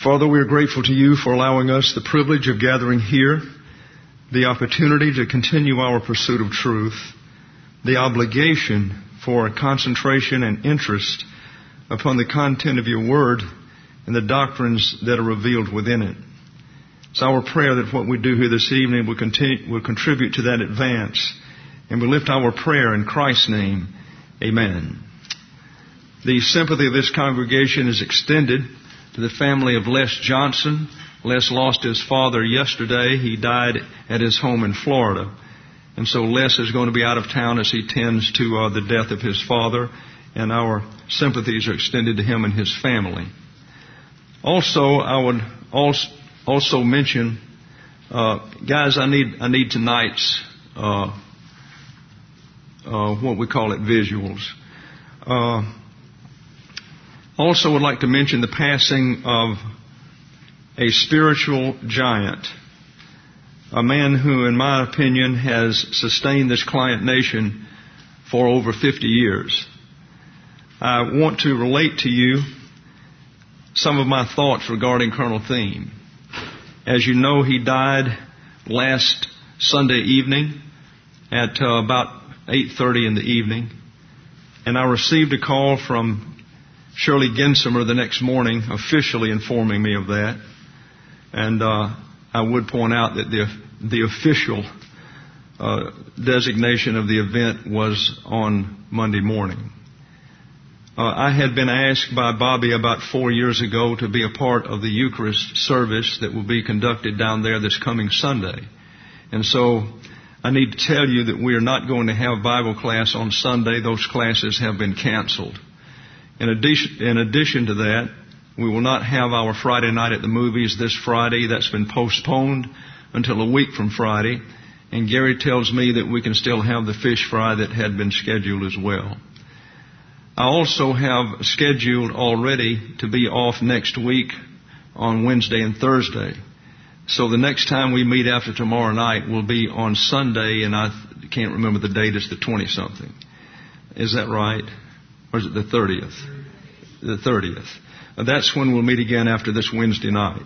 Father, we are grateful to you for allowing us the privilege of gathering here, the opportunity to continue our pursuit of truth, the obligation for concentration and interest upon the content of your word and the doctrines that are revealed within it. It's our prayer that what we do here this evening will contribute to that advance, and we lift our prayer in Christ's name. Amen. The sympathy of this congregation is extended to the family of Les Johnson. Les lost his father yesterday. He died at his home in Florida. And so Les is going to be out of town as he tends to the death of his father, and our sympathies are extended to him and his family. Also, I would also mention, guys, I need tonight's what we call it, visuals. Also would like to mention the passing of a spiritual giant, a man who, in my opinion, has sustained this client nation for over 50 years. I want to relate to you some of my thoughts regarding Colonel Thiem. As you know, he died last Sunday evening at about 8:30 in the evening, and I received a call from Shirley Gensimer the next morning, officially informing me of that. And I would point out that the official designation of the event was on Monday morning. I had been asked by Bobby about 4 years ago to be a part of the Eucharist service that will be conducted down there this coming Sunday. And so I need to tell you that we are not going to have Bible class on Sunday. Those classes have been canceled. In addition to that, we will not have our Friday night at the movies this Friday. That's been postponed until a week from Friday. And Gary tells me that we can still have the fish fry that had been scheduled as well. I also have scheduled already to be off next week on Wednesday and Thursday. So the next time we meet after tomorrow night will be on Sunday, and I can't remember the date. It's the 20-something. Is that right? Or is it the 30th? The 30th. That's when we'll meet again after this Wednesday night.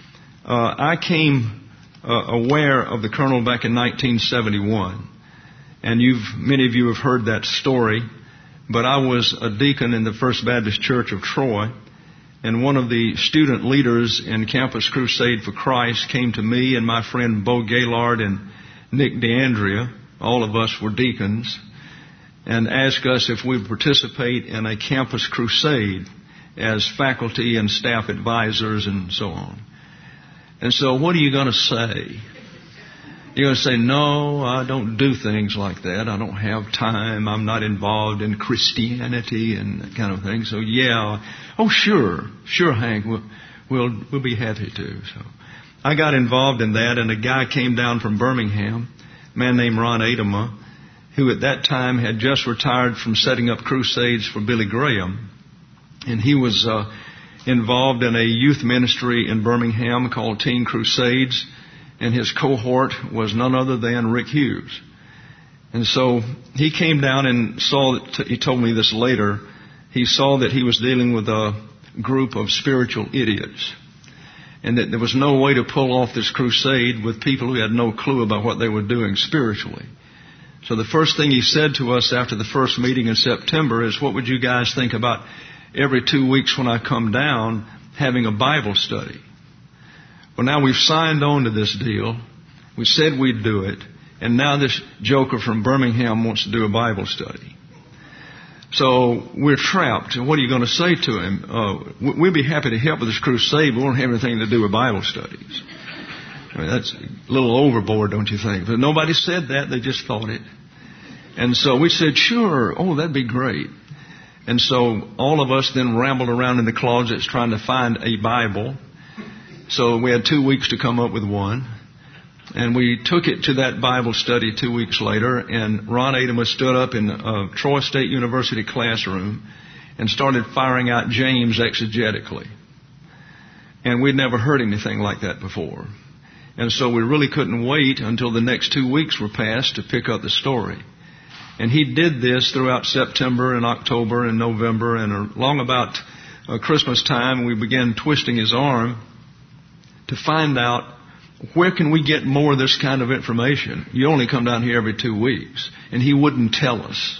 I came aware of the Colonel back in 1971. And many of you have heard that story. But I was a deacon in the First Baptist Church of Troy. And one of the student leaders in Campus Crusade for Christ came to me and my friend Bo Gaylord and Nick DeAndrea. All of us were deacons. And ask us if we participate in a campus crusade as faculty and staff advisors and so on. And so what are you going to say? You're going to say, no, I don't do things like that. I don't have time. I'm not involved in Christianity and that kind of thing. So yeah, oh sure, Hank, we'll be happy to. So I got involved in that, and a guy came down from Birmingham, a man named Ron Adema, who at that time had just retired from setting up crusades for Billy Graham. And he was involved in a youth ministry in Birmingham called Teen Crusades. And his cohort was none other than Rick Hughes. And so he came down and saw that, he told me this later, he saw that he was dealing with a group of spiritual idiots. And that there was no way to pull off this crusade with people who had no clue about what they were doing spiritually. So the first thing he said to us after the first meeting in September is, what would you guys think about every 2 weeks when I come down having a Bible study? Well, now we've signed on to this deal. We said we'd do it. And now this joker from Birmingham wants to do a Bible study. So we're trapped. What are you going to say to him? We'd be happy to help with this crusade. We won't have anything to do with Bible studies. I mean, that's a little overboard, don't you think? But nobody said that. They just thought it. And so we said, sure. Oh, that'd be great. And so all of us then rambled around in the closets trying to find a Bible. So we had 2 weeks to come up with one. And we took it to that Bible study 2 weeks later. And Ron Adema stood up in Troy State University classroom and started firing out James exegetically. And we'd never heard anything like that before. And so we really couldn't wait until the next 2 weeks were passed to pick up the story. And he did this throughout September and October and November, and along about Christmas time, we began twisting his arm to find out where can we get more of this kind of information. You only come down here every 2 weeks. And he wouldn't tell us.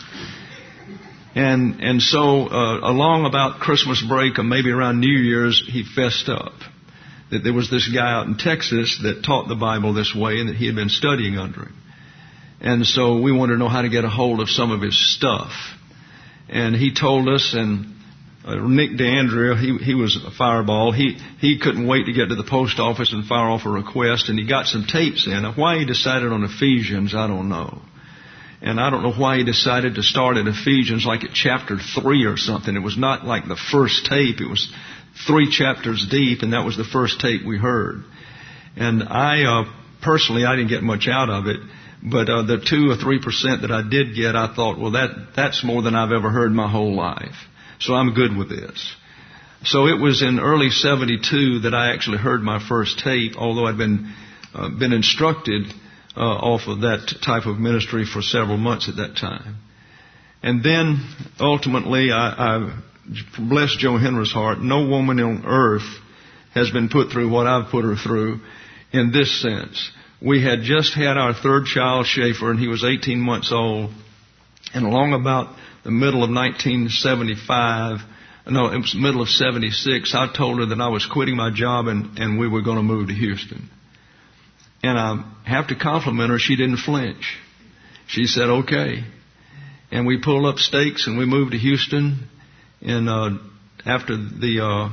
And so along about Christmas break or maybe around New Year's, he fessed up that there was this guy out in Texas that taught the Bible this way and that he had been studying under him. And so we wanted to know how to get a hold of some of his stuff. And he told us, and Nick DeAndrea, he was a fireball. He couldn't wait to get to the post office and fire off a request, and he got some tapes in. Now, why he decided on Ephesians, I don't know. And I don't know why he decided to start at Ephesians like at chapter 3 or something. It was not like the first tape. It was 3 chapters deep, and that was the first tape we heard. And personally, I didn't get much out of it. But the 2 or 3% that I did get, I thought, well, that's more than I've ever heard my whole life. So I'm good with this. So it was in early 72 that I actually heard my first tape, although I'd been instructed off of that type of ministry for several months at that time. And then ultimately, I bless Joe Henry's heart. No woman on earth has been put through what I've put her through in this sense. We had just had our third child, Schaefer, and he was 18 months old. And along about the middle of 1975, no, it was middle of 76, I told her that I was quitting my job and we were going to move to Houston. And I have to compliment her, she didn't flinch. She said, okay. And we pulled up stakes and we moved to Houston. And after the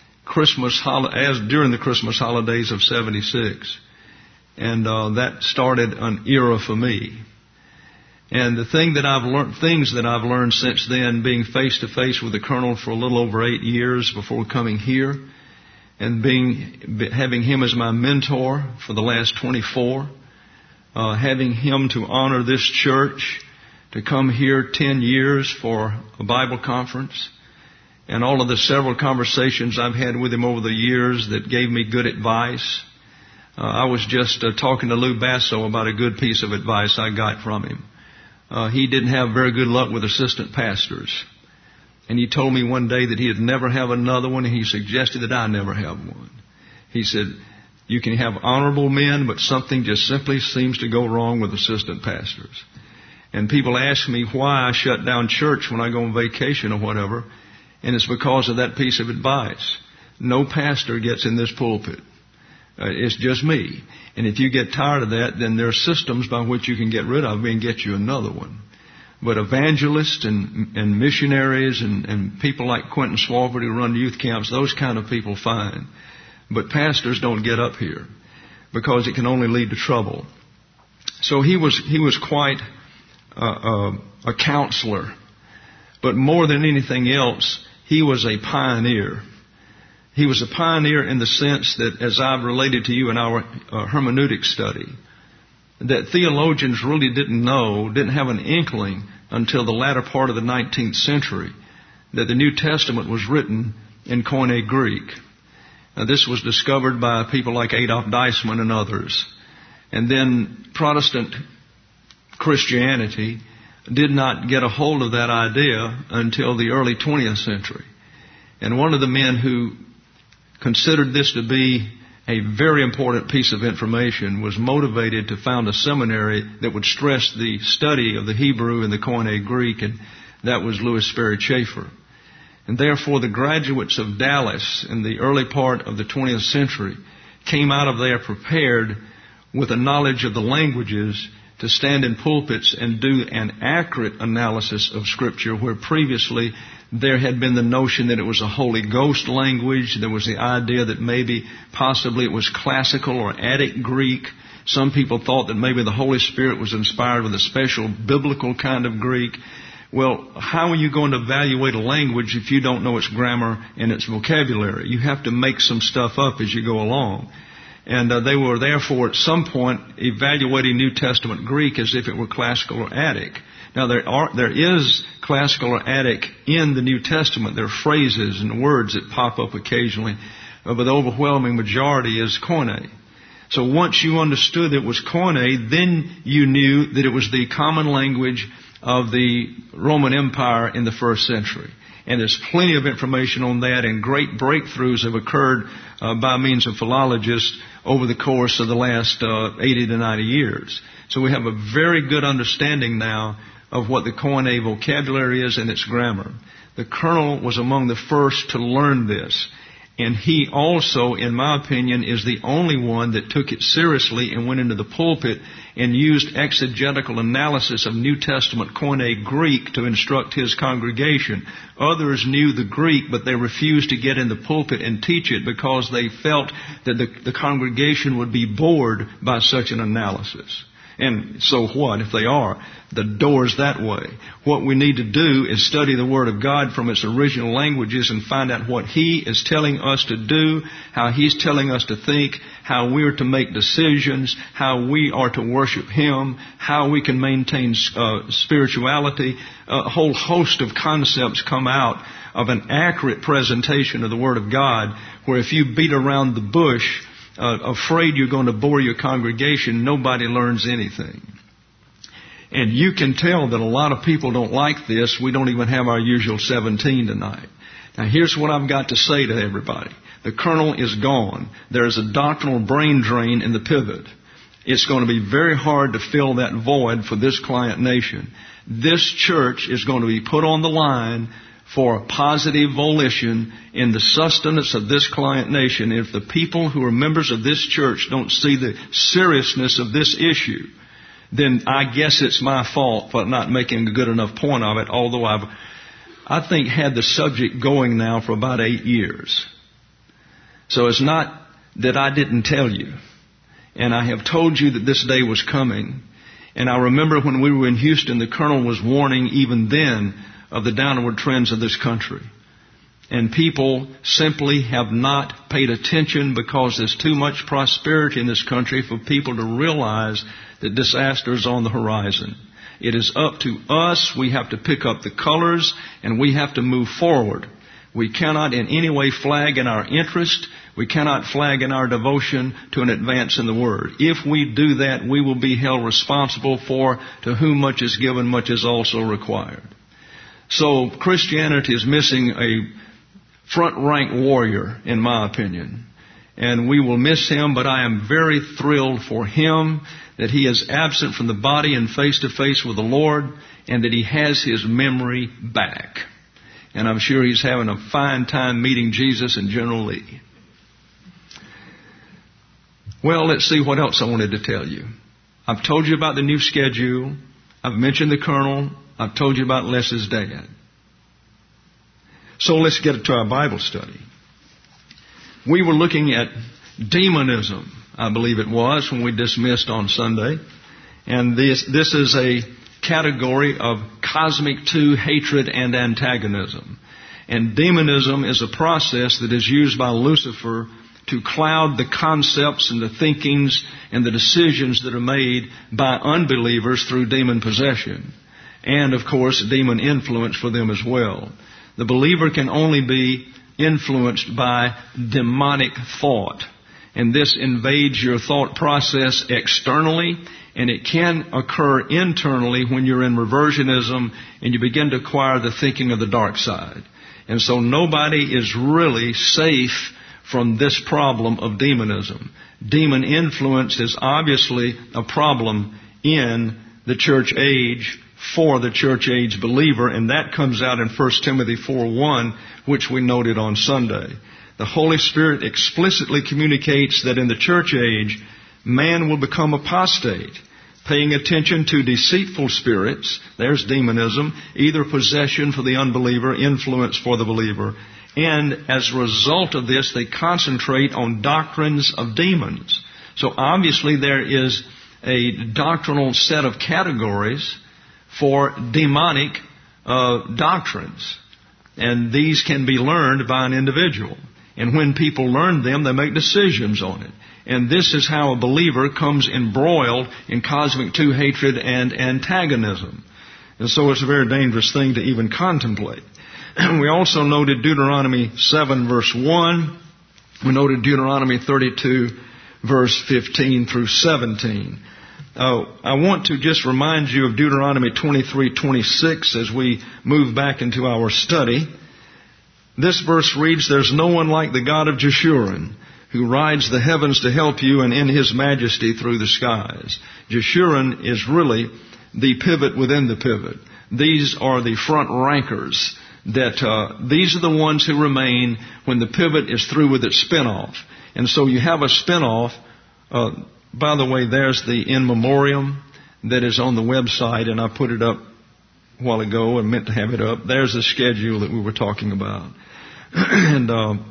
during the Christmas holidays of 76. And that started an era for me. And the things that I've learned since then, being face to face with the Colonel for a little over 8 years before coming here, and having him as my mentor for the last 24, having him to honor this church, to come here 10 years for a Bible conference, and all of the several conversations I've had with him over the years that gave me good advice. I was just talking to Lou Basso about a good piece of advice I got from him. He didn't have very good luck with assistant pastors. And he told me one day that he'd never have another one, and he suggested that I never have one. He said, you can have honorable men, but something just simply seems to go wrong with assistant pastors. And people ask me why I shut down church when I go on vacation or whatever, and it's because of that piece of advice. No pastor gets in this pulpit. It's just me. And if you get tired of that, then there are systems by which you can get rid of me and get you another one. But evangelists and missionaries and people like Quentin Swafford who run youth camps, those kind of people, fine. But pastors don't get up here because it can only lead to trouble. So he was quite a counselor. But more than anything else, he was a pioneer. He was a pioneer in the sense that, as I've related to you in our hermeneutic study, that theologians really didn't have an inkling until the latter part of the 19th century that the New Testament was written in Koine Greek. Now, this was discovered by people like Adolf Deisman and others. And then Protestant Christianity did not get a hold of that idea until the early 20th century. And one of the men who considered this to be a very important piece of information was motivated to found a seminary that would stress the study of the Hebrew and the Koine Greek, and that was Louis Sperry Chafer. And therefore the graduates of Dallas in the early part of the 20th century came out of there prepared with a knowledge of the languages to stand in pulpits and do an accurate analysis of Scripture, where previously there had been the notion that it was a Holy Ghost language. There was the idea that maybe, possibly it was classical or Attic Greek. Some people thought that maybe the Holy Spirit was inspired with a special biblical kind of Greek. Well, how are you going to evaluate a language if you don't know its grammar and its vocabulary? You have to make some stuff up as you go along. And they were therefore at some point evaluating New Testament Greek as if it were classical or Attic. Now, there is classical or Attic in the New Testament. There are phrases and words that pop up occasionally, but the overwhelming majority is Koine. So once you understood it was Koine, then you knew that it was the common language of the Roman Empire in the first century. And there's plenty of information on that, and great breakthroughs have occurred by means of philologists over the course of the last 80 to 90 years. So we have a very good understanding now of what the Koine vocabulary is and its grammar. The colonel was among the first to learn this. And he also, in my opinion, is the only one that took it seriously and went into the pulpit and used exegetical analysis of New Testament Koine Greek to instruct his congregation. Others knew the Greek, but they refused to get in the pulpit and teach it because they felt that the congregation would be bored by such an analysis. And so what if they are? The door's that way. What we need to do is study the Word of God from its original languages and find out what He is telling us to do, how He's telling us to think, how we're to make decisions, how we are to worship Him, how we can maintain spirituality. A whole host of concepts come out of an accurate presentation of the Word of God, where if you beat around the bush, afraid you're going to bore your congregation, nobody learns anything. And you can tell that a lot of people don't like this. We don't even have our usual 17 tonight. Now here's what I've got to say to everybody. The kernel is gone. There is a doctrinal brain drain in the pivot. It's going to be very hard to fill that void for this client nation. This church is going to be put on the line for positive volition in the sustenance of this client nation. If the people who are members of this church don't see the seriousness of this issue, then I guess it's my fault for not making a good enough point of it, although I think had the subject going now for about 8 years. So it's not that I didn't tell you. And I have told you that this day was coming. And I remember when we were in Houston, the colonel was warning even then of the downward trends of this country. And people simply have not paid attention because there's too much prosperity in this country for people to realize that disaster is on the horizon. It is up to us. We have to pick up the colors and we have to move forward. We cannot in any way flag in our interest. We cannot flag in our devotion to an advance in the Word. If we do that, we will be held responsible for to whom much is given, much is also required. So Christianity is missing a front-rank warrior, in my opinion. And we will miss him, but I am very thrilled for him that he is absent from the body and face-to-face with the Lord, and that he has his memory back. And I'm sure he's having a fine time meeting Jesus and General Lee. Well, let's see what else I wanted to tell you. I've told you about the new schedule. I've mentioned the colonel. I've told you about Les's dad. So let's get to our Bible study. We were looking at demonism, I believe it was, when we dismissed on Sunday. And this is a category of cosmic two hatred and antagonism. And demonism is a process that is used by Lucifer to cloud the concepts and the thinkings and the decisions that are made by unbelievers through demon possession. And, of course, demon influence for them as well. The believer can only be influenced by demonic thought. And this invades your thought process externally, and it can occur internally when you're in reversionism and you begin to acquire the thinking of the dark side. And so nobody is really safe from this problem of demonism. Demon influence is obviously a problem in the church age for the church age believer, and that comes out in 1 Timothy 4:1, which we noted on Sunday. The Holy Spirit explicitly communicates that in the church age, man will become apostate, paying attention to deceitful spirits, there's demonism, either possession for the unbeliever, influence for the believer, and as a result of this, they concentrate on doctrines of demons. So obviously there is a doctrinal set of categories for demonic doctrines. And these can be learned by an individual. And when people learn them, they make decisions on it. And this is how a believer comes embroiled in cosmic two hatred and antagonism. And so it's a very dangerous thing to even contemplate. We also noted Deuteronomy 7 verse 1. We noted Deuteronomy 32 verse 15 through 17. I want to just remind you of Deuteronomy 23:26 as we move back into our study. This verse reads, "There's no one like the God of Jeshurun, who rides the heavens to help you and in His majesty through the skies." Jeshurun is really the pivot within the pivot. These are the front rankers. These are the ones who remain when the pivot is through with its spinoff. And so you have a spinoff. By the way, there's the in memoriam that is on the website, and I put it up a while ago and meant to have it up. There's the schedule that we were talking about. And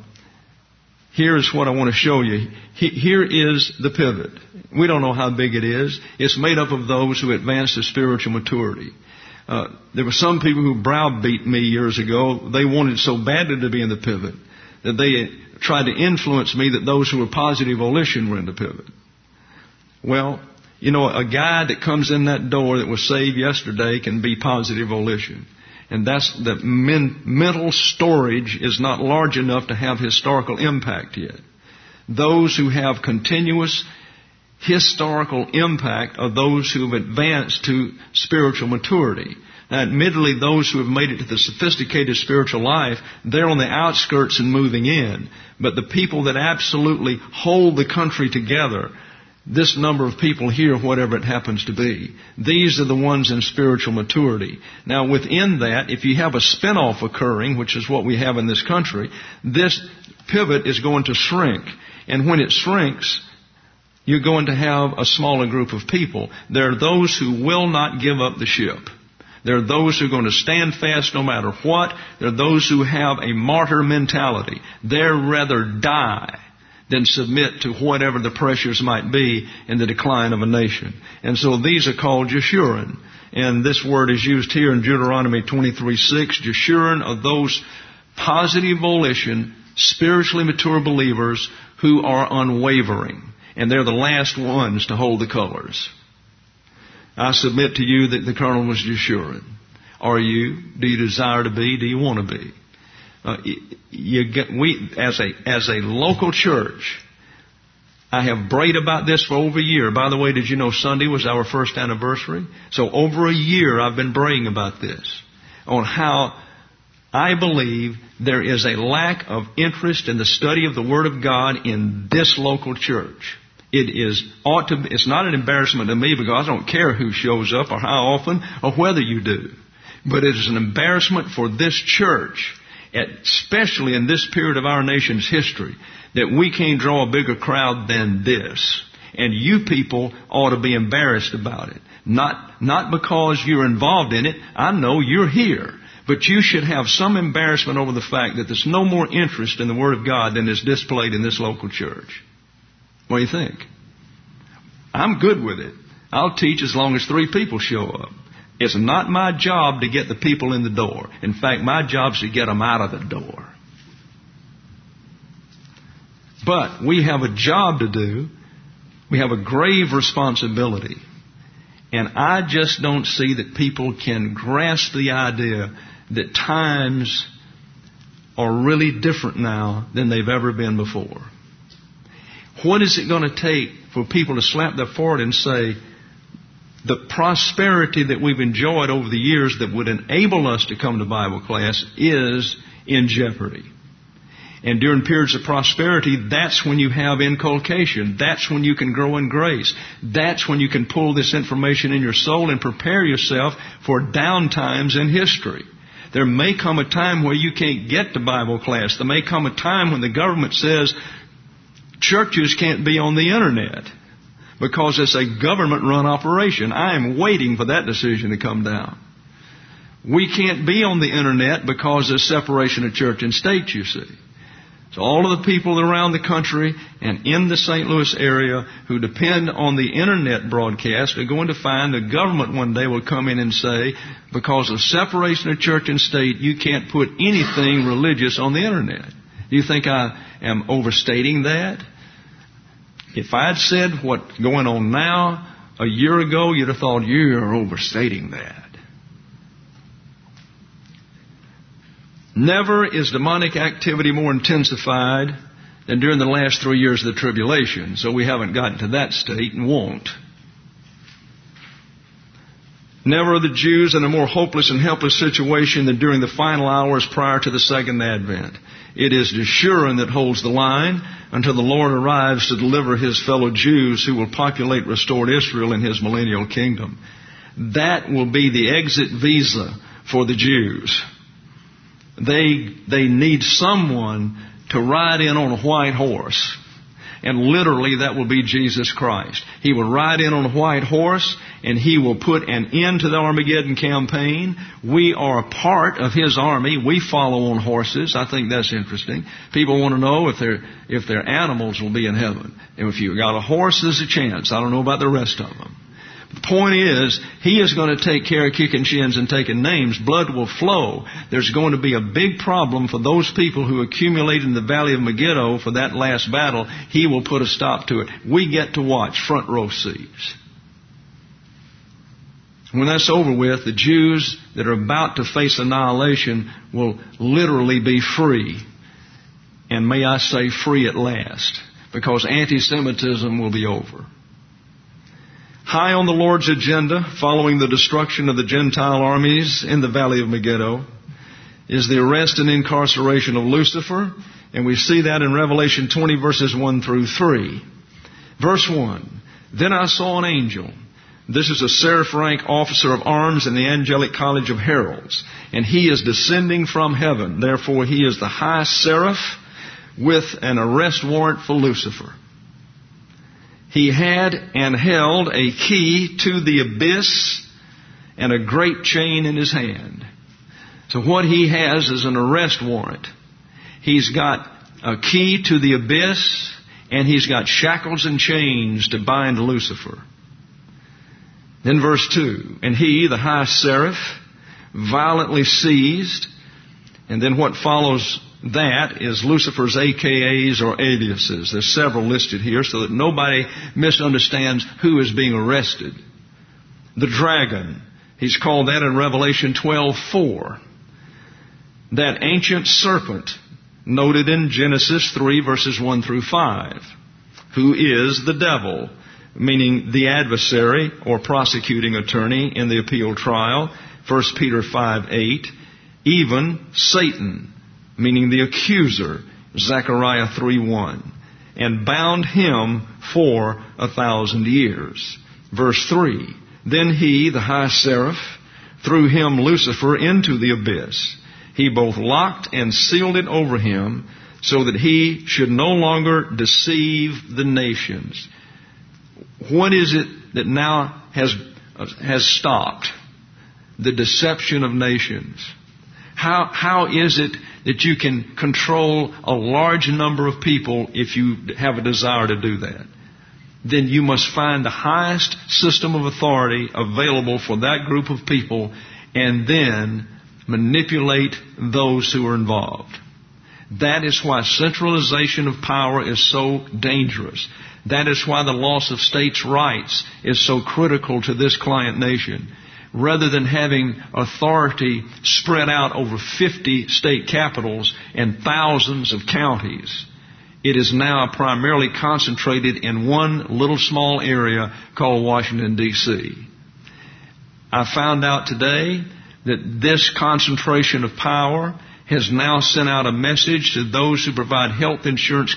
here's what I want to show you. Here is the pivot. We don't know how big it is. It's made up of those who advance to spiritual maturity. There were some people who browbeat me years ago. They wanted so badly to be in the pivot that they tried to influence me that those who were positive volition were in the pivot. Well, you know, a guy that comes in that door that was saved yesterday can be positive volition. And that's the mental storage is not large enough to have historical impact yet. Those who have continuous historical impact are those who have advanced to spiritual maturity. Now, admittedly, those who have made it to the sophisticated spiritual life, they're on the outskirts and moving in. But the people that absolutely hold the country together, this number of people here, whatever it happens to be, these are the ones in spiritual maturity. Now, within that, if you have a spinoff occurring, which is what we have in this country, this pivot is going to shrink. And when it shrinks, you're going to have a smaller group of people. There are those who will not give up the ship. There are those who are going to stand fast no matter what. There are those who have a martyr mentality. They'd rather die than submit to whatever the pressures might be in the decline of a nation. And so these are called Jeshurun. And this word is used here in Deuteronomy 23:6. Jeshurun are those positive volition, spiritually mature believers who are unwavering. And they're the last ones to hold the colors. I submit to you that the colonel was Jeshurun. Are you? Do you desire to be? Do you want to be? As a local church, I have prayed about this for over a year. By the way, did you know Sunday was our first anniversary? So over a year I've been praying about this, on how I believe there is a lack of interest in the study of the Word of God in this local church. It's not an embarrassment to me because I don't care who shows up or how often or whether you do. But it is an embarrassment for this church, especially in this period of our nation's history, that we can't draw a bigger crowd than this. And you people ought to be embarrassed about it. Not because you're involved in it. I know you're here. But you should have some embarrassment over the fact that there's no more interest in the Word of God than is displayed in this local church. What do you think? I'm good with it. I'll teach as long as 3 people show up. It's not my job to get the people in the door. In fact, my job is to get them out of the door. But we have a job to do. We have a grave responsibility. And I just don't see that people can grasp the idea that times are really different now than they've ever been before. What is it going to take for people to slap their forehead and say, the prosperity that we've enjoyed over the years that would enable us to come to Bible class is in jeopardy? And during periods of prosperity, that's when you have inculcation. That's when you can grow in grace. That's when you can pull this information in your soul and prepare yourself for down times in history. There may come a time where you can't get to Bible class. There may come a time when the government says churches can't be on the internet because it's a government-run operation. I am waiting for that decision to come down. We can't be on the internet because there's separation of church and state, you see. So all of the people around the country and in the St. Louis area who depend on the internet broadcast are going to find the government one day will come in and say, because of separation of church and state, you can't put anything religious on the internet. Do you think I am overstating that? If I had said what's going on now a year ago, you'd have thought you're overstating that. Never is demonic activity more intensified than during the last 3 years of the tribulation. So we haven't gotten to that state and won't. Never are the Jews in a more hopeless and helpless situation than during the final hours prior to the second advent. It is Jeshurun that holds the line until the Lord arrives to deliver His fellow Jews who will populate restored Israel in His millennial kingdom. That will be the exit visa for the Jews. They need someone to ride in on a white horse. And literally that will be Jesus Christ. He will ride in on a white horse and He will put an end to the Armageddon campaign. We are a part of His army. We follow on horses. I think that's interesting. People want to know if their animals will be in heaven. And if you've got a horse, there's a chance. I don't know about the rest of them. The point is, He is going to take care of kicking shins and taking names. Blood will flow. There's going to be a big problem for those people who accumulate in the Valley of Megiddo for that last battle. He will put a stop to it. We get to watch front row seats. When that's over with, the Jews that are about to face annihilation will literally be free. And may I say free at last, because anti-Semitism will be over. High on the Lord's agenda, following the destruction of the Gentile armies in the Valley of Megiddo, is the arrest and incarceration of Lucifer. And we see that in Revelation 20, verses 1 through 3. Verse 1, Then I saw an angel. This is a seraph rank officer of arms in the angelic college of heralds. And he is descending from heaven. Therefore he is the high seraph with an arrest warrant for Lucifer. He had and held a key to the abyss and a great chain in his hand. So what he has is an arrest warrant. He's got a key to the abyss and he's got shackles and chains to bind Lucifer. Then verse 2, And he, the high seraph, violently seized. And then what follows that is Lucifer's AKAs or aliases. There's several listed here so that nobody misunderstands who is being arrested. The dragon, he's called that in Revelation 12:4. That ancient serpent, noted in Genesis 3 verses 1 through 5, who is the devil, meaning the adversary or prosecuting attorney in the appeal trial, 1 Peter 5:8, even Satan, meaning the accuser, Zechariah 3:1, and bound him for 1,000 years. Verse 3, Then he, the high seraph, threw him, Lucifer, into the abyss. He both locked and sealed it over him so that he should no longer deceive the nations. What is it that now has stopped the deception of nations? How is it that you can control a large number of people if you have a desire to do that? Then you must find the highest system of authority available for that group of people and then manipulate those who are involved. That is why centralization of power is so dangerous. That is why the loss of states' rights is so critical to this client nation. Rather than having authority spread out over 50 state capitals and thousands of counties, it is now primarily concentrated in one little small area called Washington, D.C. I found out today that this concentration of power has now sent out a message to those who provide health insurance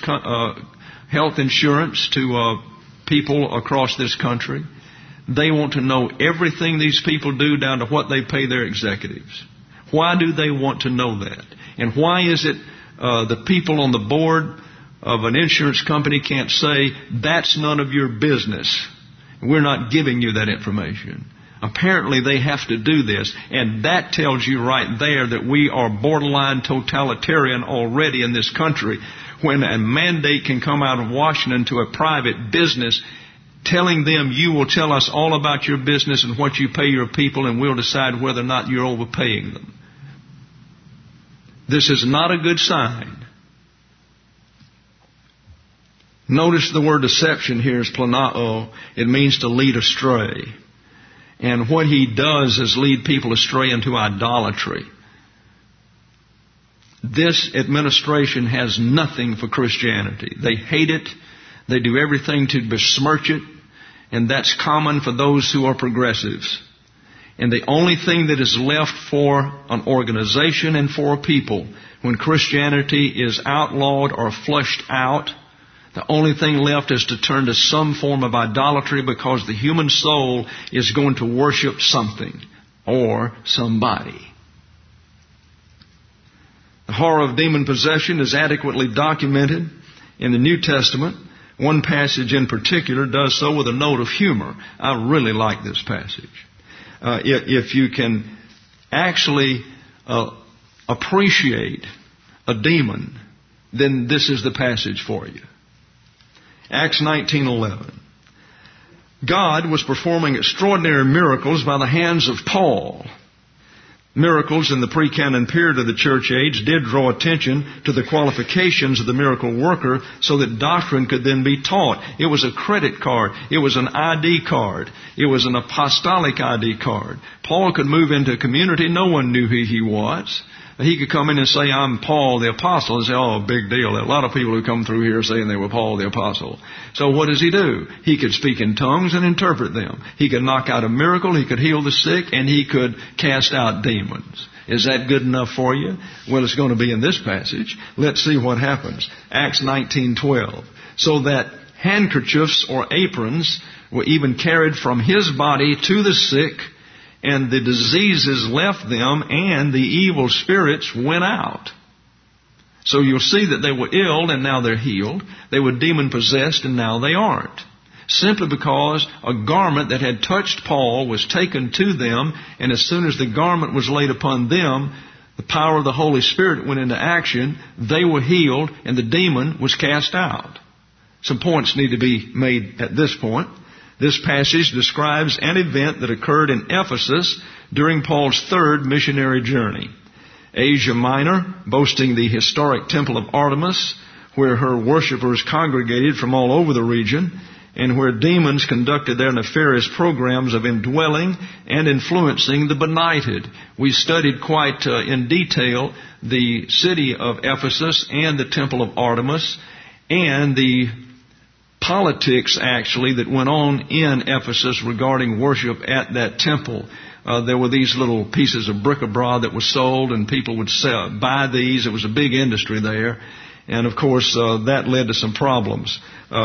to people across this country. They want to know everything these people do down to what they pay their executives. Why do they want to know that? And why is it the people on the board of an insurance company can't say, that's none of your business? We're not giving you that information. Apparently they have to do this, and that tells you right there that we are borderline totalitarian already in this country when a mandate can come out of Washington to a private business telling them, you will tell us all about your business and what you pay your people, and we'll decide whether or not you're overpaying them. This is not a good sign. Notice the word deception here is planao. It means to lead astray. And what he does is lead people astray into idolatry. This administration has nothing for Christianity. They hate it. They do everything to besmirch it. And that's common for those who are progressives. And the only thing that is left for an organization and for a people when Christianity is outlawed or flushed out, the only thing left is to turn to some form of idolatry, because the human soul is going to worship something or somebody. The horror of demon possession is adequately documented in the New Testament. One passage in particular does so with a note of humor. I really like this passage. If you can actually appreciate a demon, then this is the passage for you. Acts 19:11. God was performing extraordinary miracles by the hands of Paul. Miracles in the pre-canon period of the church age did draw attention to the qualifications of the miracle worker so that doctrine could then be taught. It was a credit card. It was an ID card. It was an apostolic ID card. Paul could move into a community. No one knew who he was. He could come in and say, I'm Paul the Apostle, and say, oh, big deal. There are a lot of people who come through here saying they were Paul the Apostle. So what does he do? He could speak in tongues and interpret them. He could knock out a miracle. He could heal the sick, and he could cast out demons. Is that good enough for you? Well, it's going to be in this passage. Let's see what happens. Acts 19:12. So that handkerchiefs or aprons were even carried from his body to the sick, and the diseases left them, and the evil spirits went out. So you'll see that they were ill, and now they're healed. They were demon-possessed, and now they aren't. Simply because a garment that had touched Paul was taken to them, and as soon as the garment was laid upon them, the power of the Holy Spirit went into action. They were healed, and the demon was cast out. Some points need to be made at this point. This passage describes an event that occurred in Ephesus during Paul's third missionary journey. Asia Minor, boasting the historic temple of Artemis, where her worshippers congregated from all over the region, and where demons conducted their nefarious programs of indwelling and influencing the benighted. We studied quite in detail the city of Ephesus and the temple of Artemis, and the politics, actually, that went on in Ephesus regarding worship at that temple. There were these little pieces of bric-a-brac that were sold, and people would buy these. It was a big industry there. And, of course, that led to some problems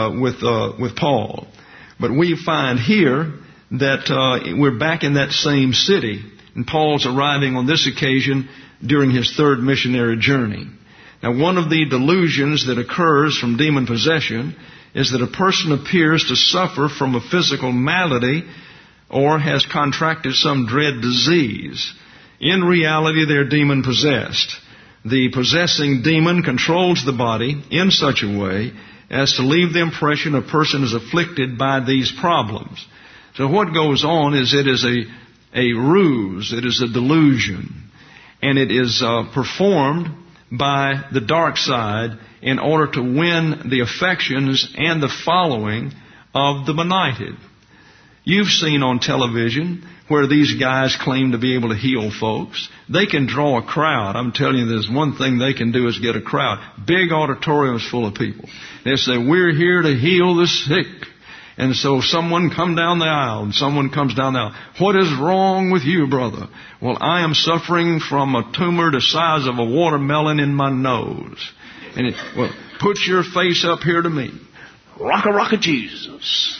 with Paul. But we find here that we're back in that same city, and Paul's arriving on this occasion during his third missionary journey. Now, one of the delusions that occurs from demon possession is that a person appears to suffer from a physical malady or has contracted some dread disease. In reality, they're demon-possessed. The possessing demon controls the body in such a way as to leave the impression a person is afflicted by these problems. So what goes on is it is a ruse, it is a delusion, and it is performed by the dark side in order to win the affections and the following of the benighted. You've seen on television where these guys claim to be able to heal folks. They can draw a crowd. I'm telling you, there's one thing they can do is get a crowd. Big auditoriums full of people. They say, we're here to heal the sick. And so someone come down the aisle, and someone comes down the aisle. What is wrong with you, brother? Well, I am suffering from a tumor the size of a watermelon in my nose. And well, put your face up here to me. Rock-a-rock-a Jesus.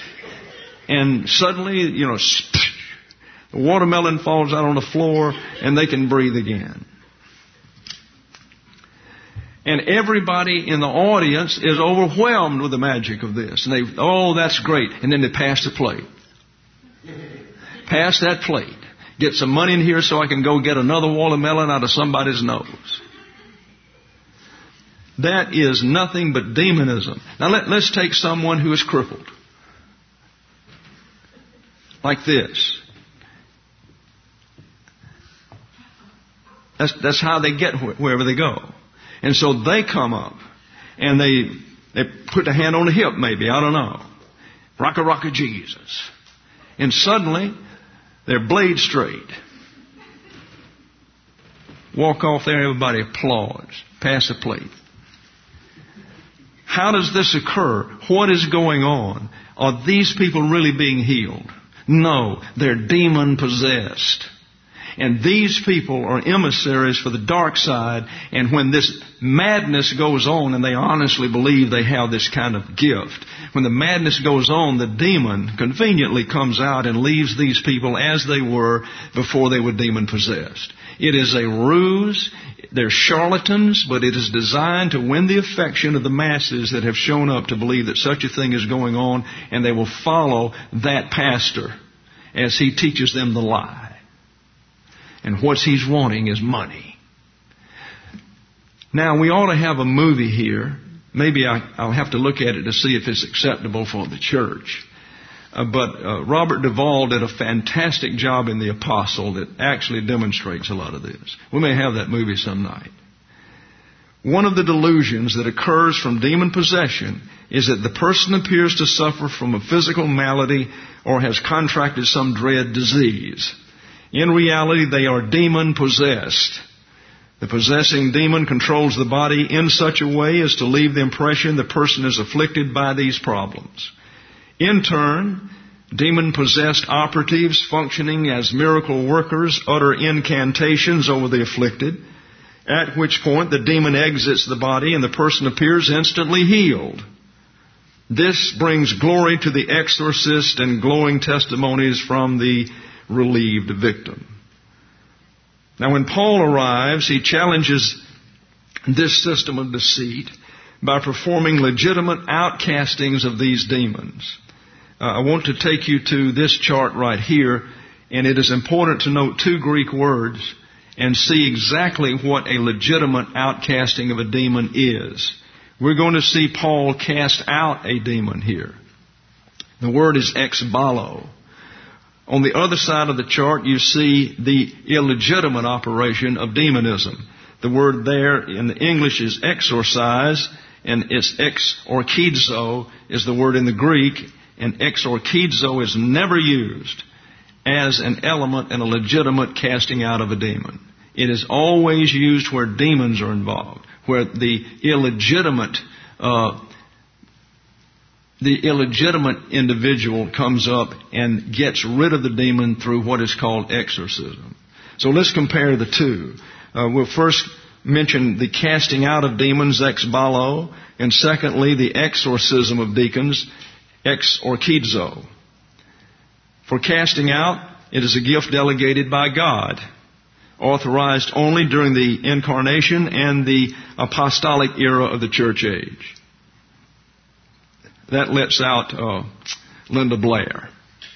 And suddenly, the watermelon falls out on the floor, and they can breathe again. And everybody in the audience is overwhelmed with the magic of this. And that's great. And then they pass the plate. Pass that plate. Get some money in here so I can go get another watermelon out of somebody's nose. That is nothing but demonism. Now let's take someone who is crippled. Like this. That's how they get wherever they go. And so they come up and they put a hand on the hip maybe, I don't know. Rock-a-rock-a Jesus. And suddenly they're blade straight. Walk off there, everybody applauds. Pass the plate. How does this occur? What is going on? Are these people really being healed? No, they're demon-possessed. And these people are emissaries for the dark side. And when this madness goes on, and they honestly believe they have this kind of gift, when the madness goes on, the demon conveniently comes out and leaves these people as they were before they were demon-possessed. It is a ruse. They're charlatans, but it is designed to win the affection of the masses that have shown up to believe that such a thing is going on, and they will follow that pastor as he teaches them the lie. And what he's wanting is money. Now, we ought to have a movie here. Maybe I'll have to look at it to see if it's acceptable for the church. But Robert Duvall did a fantastic job in The Apostle that actually demonstrates a lot of this. We may have that movie some night. One of the delusions that occurs from demon possession is that the person appears to suffer from a physical malady or has contracted some dread disease. In reality, they are demon-possessed. The possessing demon controls the body in such a way as to leave the impression the person is afflicted by these problems. In turn, demon-possessed operatives functioning as miracle workers utter incantations over the afflicted, at which point the demon exits the body and the person appears instantly healed. This brings glory to the exorcist and glowing testimonies from the relieved victim. Now, when Paul arrives, he challenges this system of deceit by performing legitimate outcastings of these demons. I want to take you to this chart right here, and it is important to note two Greek words and see exactly what a legitimate outcasting of a demon is. We're going to see Paul cast out a demon here. The word is exballo. On the other side of the chart, you see the illegitimate operation of demonism. The word there in the English is exorcise, and it's exorkizo is the word in the Greek, and exorkizo is never used as an element in a legitimate casting out of a demon. It is always used where demons are involved, where the illegitimate individual comes up and gets rid of the demon through what is called exorcism. So let's compare the two. We'll first mention the casting out of demons, exballo, and secondly, the exorcism of deacons, exorkizo. For casting out, it is a gift delegated by God, authorized only during the incarnation and the apostolic era of the church age. That lets out Linda Blair.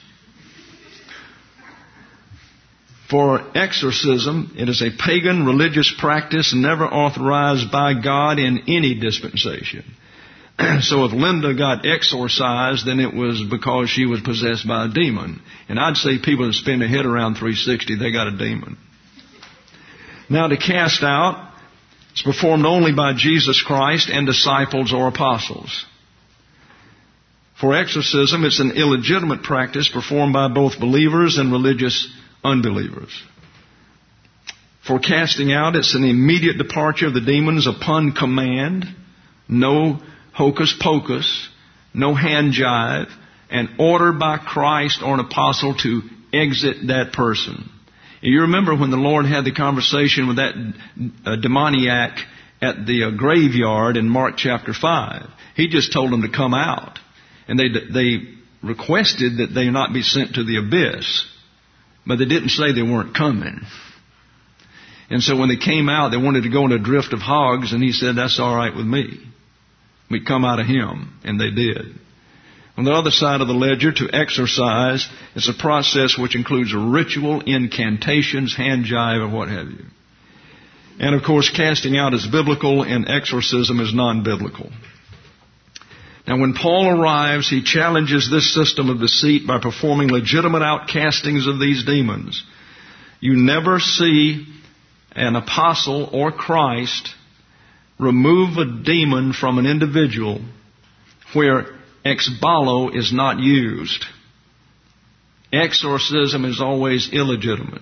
For exorcism, it is a pagan religious practice never authorized by God in any dispensation. So if Linda got exorcised, then it was because she was possessed by a demon. And I'd say people that spin their head around 360, they got a demon. Now, to cast out, it's performed only by Jesus Christ and disciples or apostles. For exorcism, it's an illegitimate practice performed by both believers and religious unbelievers. For casting out, it's an immediate departure of the demons upon command, no hocus pocus, no hand jive, and order by Christ or an apostle to exit that person. You remember when the Lord had the conversation with that demoniac at the graveyard in Mark chapter 5. He just told them to come out. And they requested that they not be sent to the abyss. But they didn't say they weren't coming. And so when they came out, they wanted to go in a drift of hogs, and he said, that's all right with me. We come out of him, and they did. On the other side of the ledger, to exorcise, it's a process which includes ritual, incantations, hand jive, or what have you. And of course, casting out is biblical, and exorcism is non-biblical. Now, when Paul arrives, he challenges this system of deceit by performing legitimate outcastings of these demons. You never see an apostle or Christ remove a demon from an individual where exballo is not used. Exorcism is always illegitimate.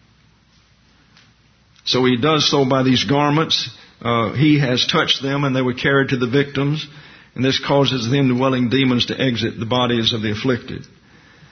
So he does so by these garments. He has touched them and they were carried to the victims. And this causes the indwelling demons to exit the bodies of the afflicted.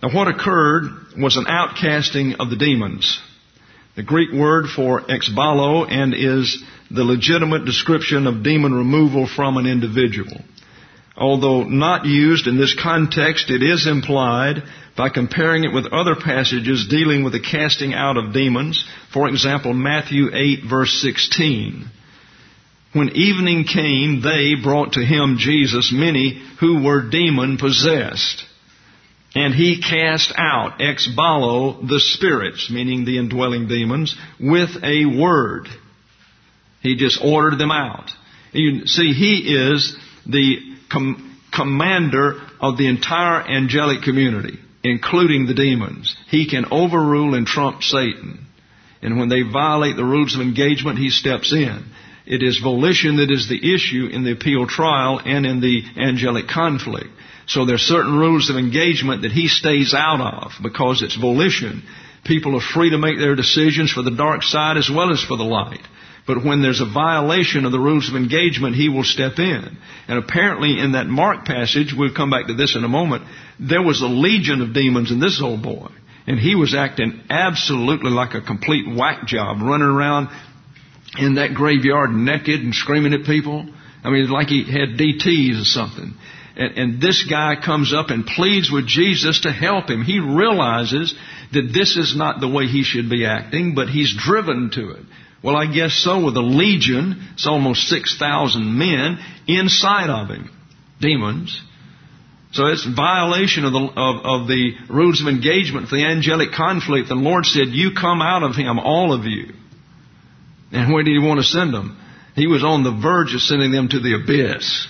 Now what occurred was an outcasting of the demons. The Greek word for exbalo and is the legitimate description of demon removal from an individual. Although not used in this context, it is implied by comparing it with other passages dealing with the casting out of demons. For example, Matthew 8 verse 16. When evening came, they brought to him, Jesus, many who were demon possessed. And he cast out, exbalo, the spirits, meaning the indwelling demons, with a word. He just ordered them out. You see, he is the commander of the entire angelic community, including the demons. He can overrule and trump Satan. And when they violate the rules of engagement, he steps in. It is volition that is the issue in the appeal trial and in the angelic conflict. So there are certain rules of engagement that he stays out of because it's volition. People are free to make their decisions for the dark side as well as for the light. But when there's a violation of the rules of engagement, he will step in. And apparently in that Mark passage, we'll come back to this in a moment, there was a legion of demons in this old boy. And he was acting absolutely like a complete whack job, running around in that graveyard naked and screaming at people. I mean, like he had DTs or something. And this guy comes up and pleads with Jesus to help him. He realizes that this is not the way he should be acting, but he's driven to it. Well, I guess so with a legion. It's almost 6,000 men inside of him. Demons. So it's violation of the rules of engagement for the angelic conflict. The Lord said, you come out of him, all of you. And where did he want to send them? He was on the verge of sending them to the abyss.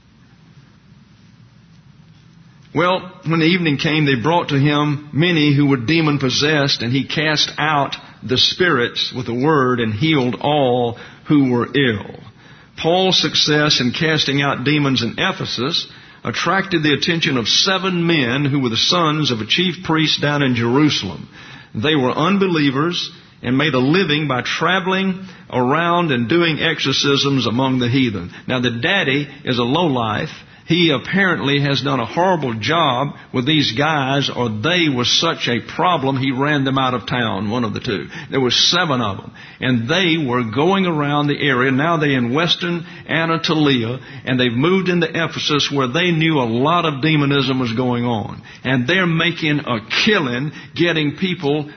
Well, when the evening came, they brought to him many who were demon-possessed, and he cast out the spirits with a word and healed all who were ill. Paul's success in casting out demons in Ephesus attracted the attention of 7 men who were the sons of a chief priest down in Jerusalem. They were unbelievers and made a living by traveling around and doing exorcisms among the heathen. Now, the daddy is a lowlife. He apparently has done a horrible job with these guys, or they were such a problem, he ran them out of town, one of the two. There were 7 of them. And they were going around the area. Now they're in western Anatolia, and they've moved into Ephesus where they knew a lot of demonism was going on. And they're making a killing getting people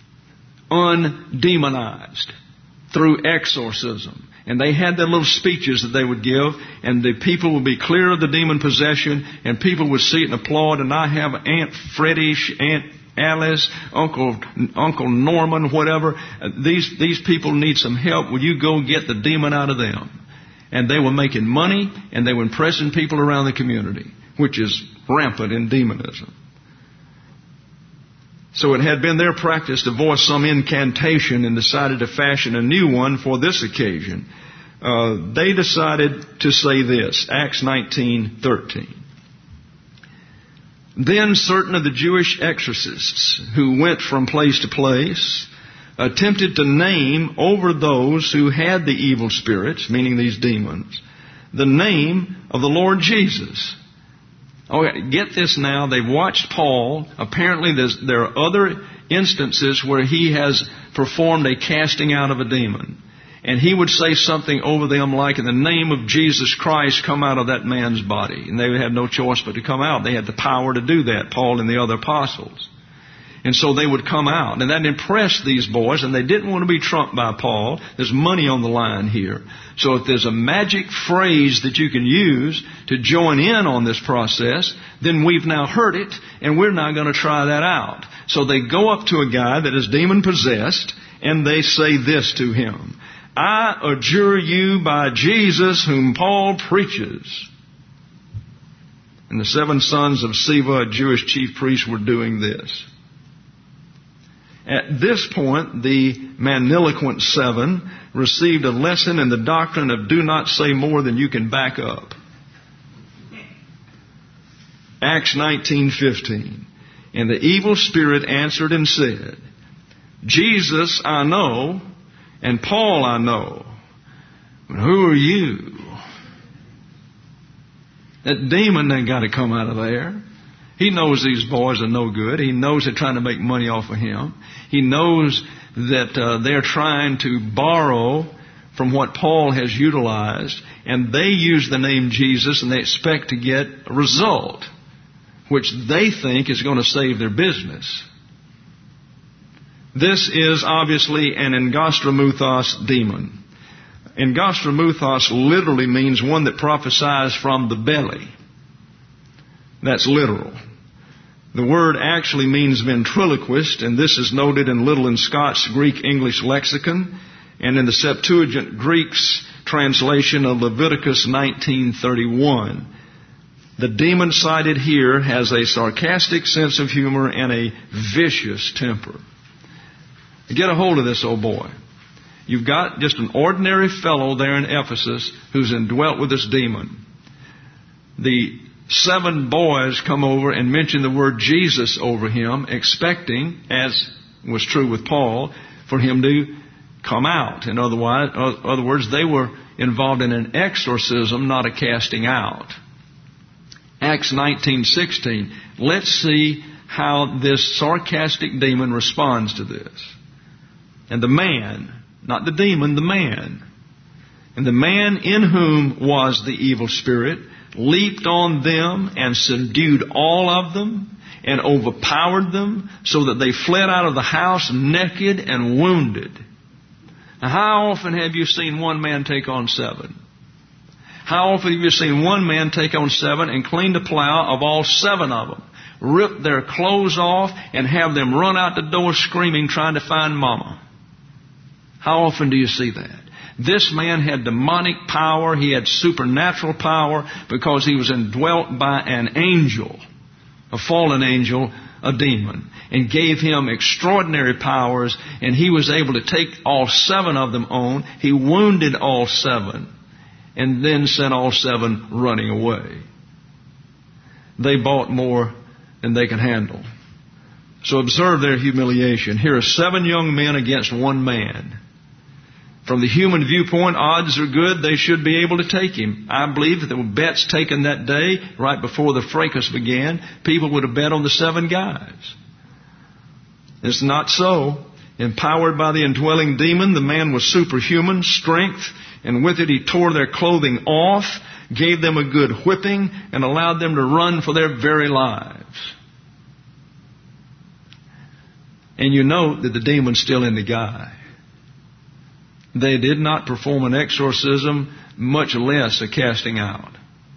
undemonized through exorcism. And they had their little speeches that they would give, and the people would be clear of the demon possession, and people would see it and applaud. And I have Aunt Freddie, Aunt Alice, Uncle Norman, whatever. These people need some help. Will you go get the demon out of them? And they were making money, and they were impressing people around the community, which is rampant in demonism. So it had been their practice to voice some incantation and decided to fashion a new one for this occasion. They decided to say this, Acts 19:13. Then certain of the Jewish exorcists who went from place to place attempted to name over those who had the evil spirits, meaning these demons, the name of the Lord Jesus. Okay, get this now. They've watched Paul. Apparently there are other instances where he has performed a casting out of a demon. And he would say something over them like, in the name of Jesus Christ, come out of that man's body. And they had no choice but to come out. They had the power to do that, Paul and the other apostles. And so they would come out. And that impressed these boys, and they didn't want to be trumped by Paul. There's money on the line here. So if there's a magic phrase that you can use to join in on this process, then we've now heard it, and we're now going to try that out. So they go up to a guy that is demon-possessed, and they say this to him, I adjure you by Jesus whom Paul preaches. And the 7 sons of Sceva, a Jewish chief priest, were doing this. At this point, the magniloquent 7 received a lesson in the doctrine of do not say more than you can back up. Acts 19:15. And the evil spirit answered and said, Jesus I know, and Paul I know, but who are you? That demon ain't got to come out of there. He knows these boys are no good. He knows they're trying to make money off of him. He knows that they're trying to borrow from what Paul has utilized, and they use the name Jesus and they expect to get a result, which they think is going to save their business. This is obviously an engastromuthos demon. Engastromuthos literally means one that prophesies from the belly. That's literal. The word actually means ventriloquist, and this is noted in Liddell and Scott's Greek-English lexicon and in the Septuagint Greek's translation of Leviticus 19:31. The demon cited here has a sarcastic sense of humor and a vicious temper. Get a hold of this, old boy. You've got just an ordinary fellow there in Ephesus who's indwelt with this demon. The 7 boys come over and mention the word Jesus over him, expecting, as was true with Paul, for him to come out. In other words, they were involved in an exorcism, not a casting out. Acts 19:16. Let's see how this sarcastic demon responds to this. And the man, not the demon, the man. And the man in whom was the evil spirit leaped on them and subdued all of them and overpowered them so that they fled out of the house naked and wounded. Now, how often have you seen one man take on 7? How often have you seen one man take on 7 and clean the plow of all 7 of them, rip their clothes off and have them run out the door screaming trying to find mama? How often do you see that? This man had demonic power. He had supernatural power because he was indwelt by an angel, a fallen angel, a demon, and gave him extraordinary powers, and he was able to take all 7 of them on. He wounded all 7 and then sent all 7 running away. They bought more than they could handle. So observe their humiliation. Here are 7 young men against 1 man. From the human viewpoint, odds are good. They should be able to take him. I believe that there were bets taken that day, right before the fracas began. People would have bet on the 7 guys. It's not so. Empowered by the indwelling demon, the man was superhuman strength, and with it he tore their clothing off, gave them a good whipping, and allowed them to run for their very lives. And you note that the demon's still in the guy. They did not perform an exorcism, much less a casting out.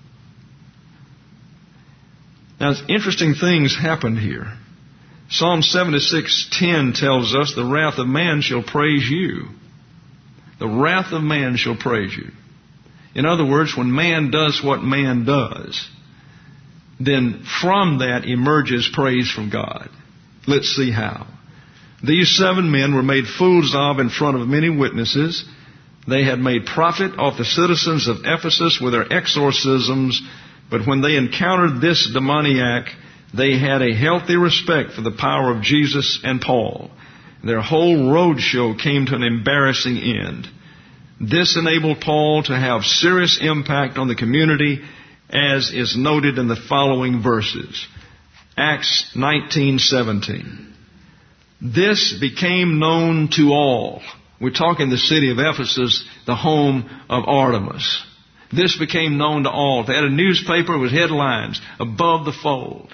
Now, interesting things happened here. Psalm 76:10 tells us, the wrath of man shall praise you. The wrath of man shall praise you. In other words, when man does what man does, then from that emerges praise from God. Let's see how. These 7 men were made fools of in front of many witnesses. They had made profit off the citizens of Ephesus with their exorcisms, but when they encountered this demoniac, they had a healthy respect for the power of Jesus and Paul. Their whole roadshow came to an embarrassing end. This enabled Paul to have serious impact on the community, as is noted in the following verses. Acts 19:17. This became known to all. We're talking the city of Ephesus, the home of Artemis. This became known to all. If they had a newspaper, it was headlines above the fold.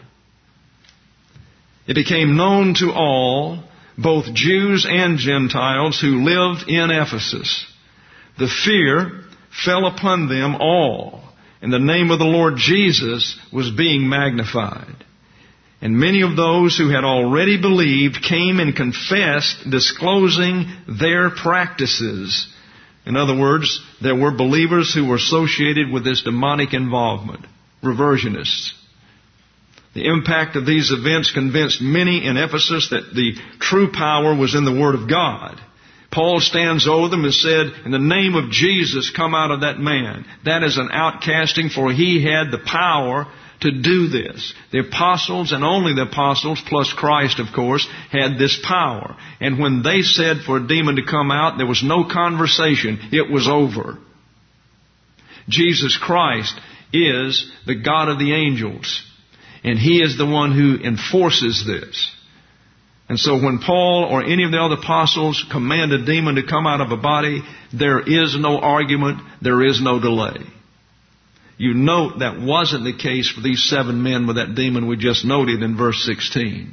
It became known to all, both Jews and Gentiles who lived in Ephesus. The fear fell upon them all, and the name of the Lord Jesus was being magnified. And many of those who had already believed came and confessed, disclosing their practices. In other words, there were believers who were associated with this demonic involvement, reversionists. The impact of these events convinced many in Ephesus that the true power was in the Word of God. Paul stands over them and said, in the name of Jesus, come out of that man. That is an outcasting, for he had the power to do this. The apostles, and only the apostles, plus Christ, of course, had this power. And when they said for a demon to come out, there was no conversation. It was over. Jesus Christ is the God of the angels. And He is the one who enforces this. And so when Paul or any of the other apostles command a demon to come out of a body, there is no argument, there is no delay. You note that wasn't the case for these 7 men with that demon we just noted in verse 16.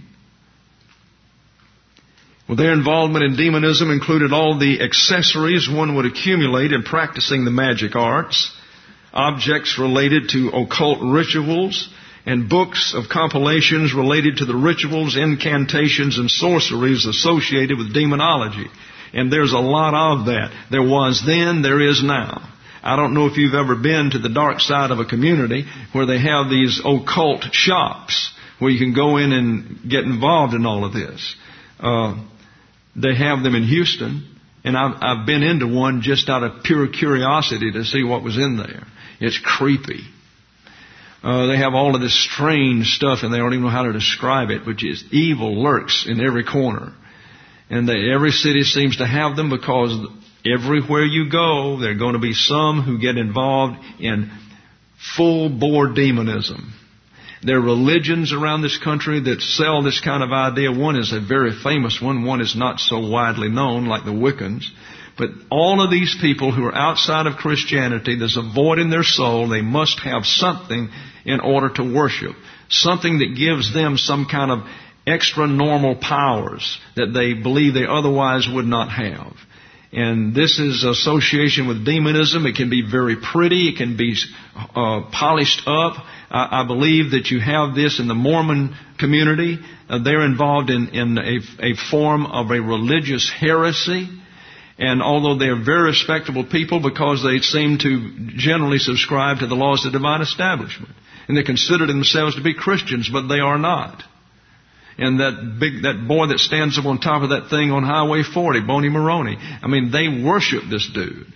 Well, their involvement in demonism included all the accessories one would accumulate in practicing the magic arts, objects related to occult rituals, and books of compilations related to the rituals, incantations, and sorceries associated with demonology. And there's a lot of that. There was then, there is now. I don't know if you've ever been to the dark side of a community where they have these occult shops where you can go in and get involved in all of this. They have them in Houston, and I've been into one just out of pure curiosity to see what was in there. It's creepy. They have all of this strange stuff, and they don't even know how to describe it, which is evil lurks in every corner. And every city seems to have them because everywhere you go, there are going to be some who get involved in full-bore demonism. There are religions around this country that sell this kind of idea. One is a very famous one. One is not so widely known, like the Wiccans. But all of these people who are outside of Christianity, there's a void in their soul. They must have something in order to worship. Something that gives them some kind of extra normal powers that they believe they otherwise would not have. And this is association with demonism. It can be very pretty. It can be polished up. I believe that you have this in the Mormon community. They're involved in a form of a religious heresy. And although they are very respectable people because they seem to generally subscribe to the laws of the divine establishment. And they consider themselves to be Christians, but they are not. And that boy that stands up on top of that thing on Highway 40, Boney Maroney, I mean, they worship this dude.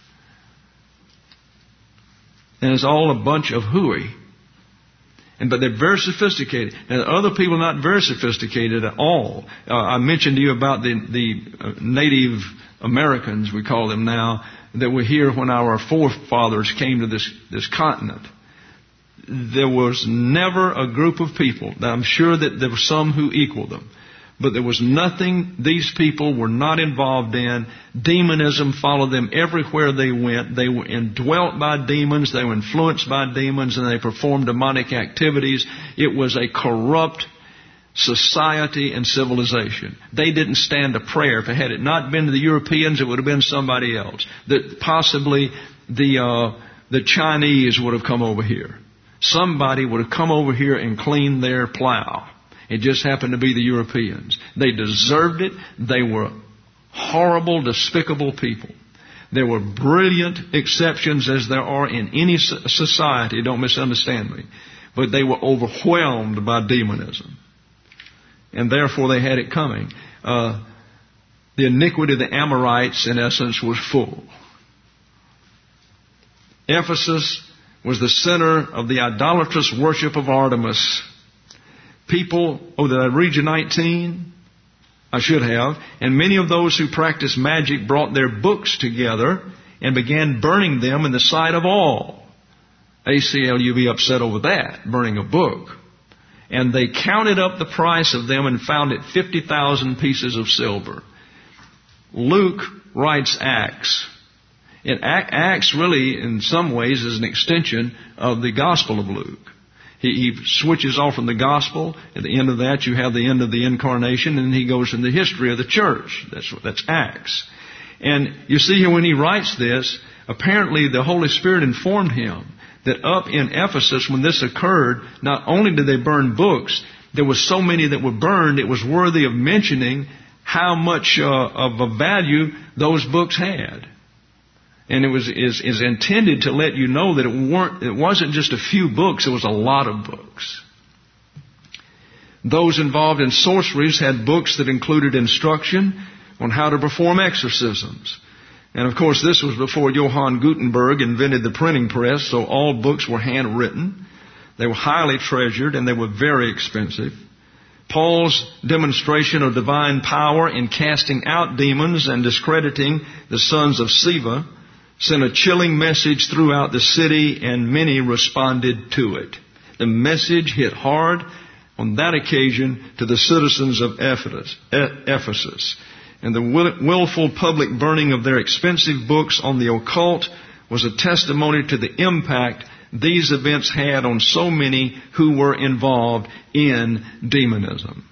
And it's all a bunch of hooey. But they're very sophisticated. And other people are not very sophisticated at all. I mentioned to you about the Native Americans, we call them now, that were here when our forefathers came to this continent. There was never a group of people. Now, I'm sure that there were some who equaled them. But there was nothing these people were not involved in. Demonism followed them everywhere they went. They were indwelt by demons. They were influenced by demons, and they performed demonic activities. It was a corrupt society and civilization. They didn't stand a prayer. If it had not been to the Europeans, it would have been somebody else. That possibly the Chinese would have come over here. Somebody would have come over here and cleaned their plow. It just happened to be the Europeans. They deserved it. They were horrible, despicable people. There were brilliant exceptions as there are in any society. Don't misunderstand me. But they were overwhelmed by demonism. And therefore they had it coming. The iniquity of the Amorites, in essence, was full. Ephesus was the center of the idolatrous worship of Artemis. People, did I read you 19? I should have. And many of those who practiced magic brought their books together and began burning them in the sight of all. ACLU be upset over that, burning a book. And they counted up the price of them and found it 50,000 pieces of silver. Luke writes Acts. And Acts really, in some ways, is an extension of the Gospel of Luke. He switches off from the Gospel. At the end of that, you have the end of the Incarnation, and he goes into the history of the church. That's Acts. And you see here when he writes this, apparently the Holy Spirit informed him that up in Ephesus, when this occurred, not only did they burn books, there were so many that were burned, it was worthy of mentioning how much of a value those books had. And it is intended to let you know that it wasn't just a few books, it was a lot of books. Those involved in sorceries had books that included instruction on how to perform exorcisms. And of course, this was before Johann Gutenberg invented the printing press, so all books were handwritten. They were highly treasured, and they were very expensive. Paul's demonstration of divine power in casting out demons and discrediting the sons of Sceva sent a chilling message throughout the city, and many responded to it. The message hit hard on that occasion to the citizens of Ephesus. And the willful public burning of their expensive books on the occult was a testimony to the impact these events had on so many who were involved in demonism.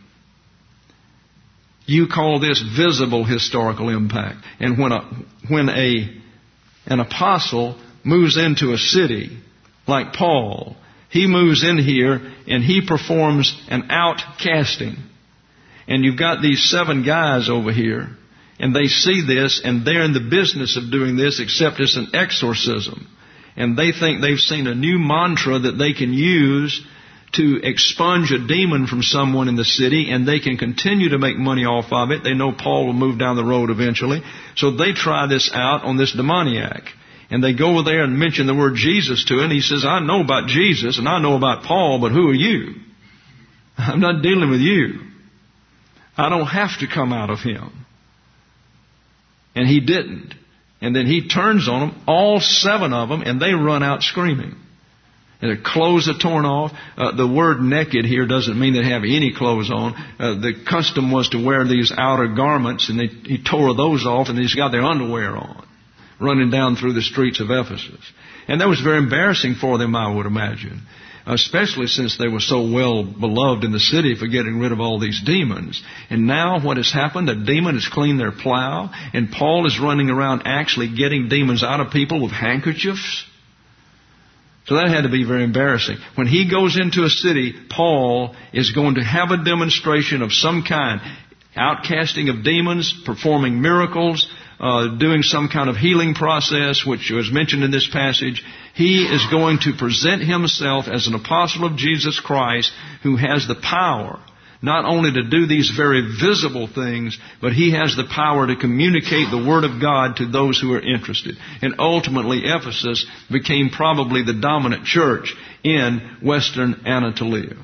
You call this visible historical impact. And when an apostle moves into a city like Paul, he moves in here and he performs an outcasting. And you've got these 7 guys over here, and they see this, and they're in the business of doing this, except it's an exorcism. And they think they've seen a new mantra that they can use to expunge a demon from someone in the city, and they can continue to make money off of it. They know Paul will move down the road eventually. So they try this out on this demoniac. And they go over there and mention the word Jesus to him. He says, I know about Jesus and I know about Paul, but who are you? I'm not dealing with you. I don't have to come out of him. And he didn't. And then he turns on them, all 7 of them, and they run out screaming. And their clothes are torn off. The word naked here doesn't mean they have any clothes on. The custom was to wear these outer garments, and he tore those off, and he's got their underwear on, running down through the streets of Ephesus. And that was very embarrassing for them, I would imagine, especially since they were so well beloved in the city for getting rid of all these demons. And now what has happened, a demon has cleaned their plow, and Paul is running around actually getting demons out of people with handkerchiefs. So that had to be very embarrassing. When he goes into a city, Paul is going to have a demonstration of some kind. Outcasting of demons, performing miracles, doing some kind of healing process, which was mentioned in this passage. He is going to present himself as an apostle of Jesus Christ who has the power not only to do these very visible things, but he has the power to communicate the Word of God to those who are interested. And ultimately, Ephesus became probably the dominant church in Western Anatolia.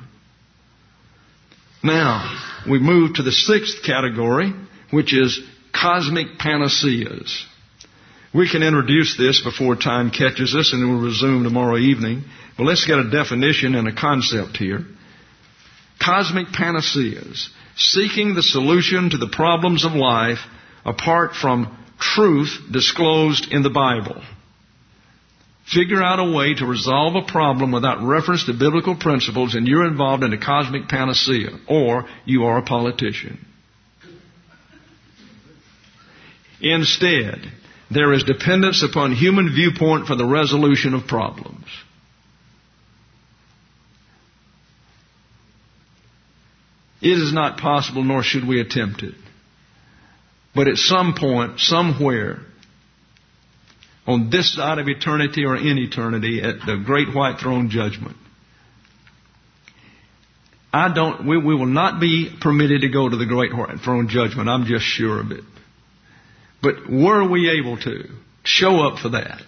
Now, we move to the 6th category, which is cosmic panaceas. We can introduce this before time catches us, and we'll resume tomorrow evening. But let's get a definition and a concept here. Cosmic panaceas, seeking the solution to the problems of life apart from truth disclosed in the Bible. Figure out a way to resolve a problem without reference to biblical principles, and you're involved in a cosmic panacea, or you are a politician. Instead, there is dependence upon human viewpoint for the resolution of problems. It is not possible, nor should we attempt it. But at some point, somewhere, on this side of eternity or in eternity, at the great white throne judgment, we will not be permitted to go to the great white throne judgment. I'm just sure of it. But were we able to show up for that,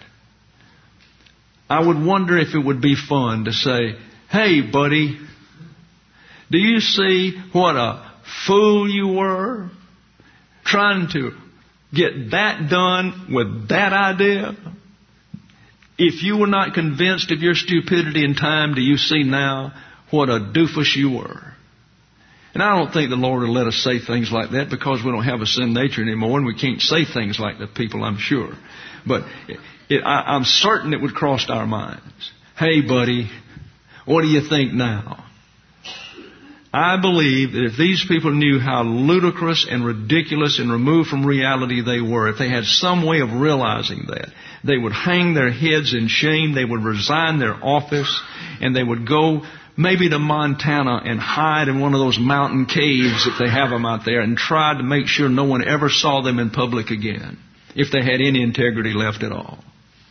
I would wonder if it would be fun to say, hey, buddy, do you see what a fool you were trying to get that done with that idea? If you were not convinced of your stupidity in time, do you see now what a doofus you were? And I don't think the Lord will let us say things like that because we don't have a sin nature anymore and we can't say things like that, people, I'm sure. But I'm certain it would cross our minds. Hey, buddy, what do you think now? I believe that if these people knew how ludicrous and ridiculous and removed from reality they were, if they had some way of realizing that, they would hang their heads in shame, they would resign their office, and they would go maybe to Montana and hide in one of those mountain caves if they have them out there and try to make sure no one ever saw them in public again, if they had any integrity left at all.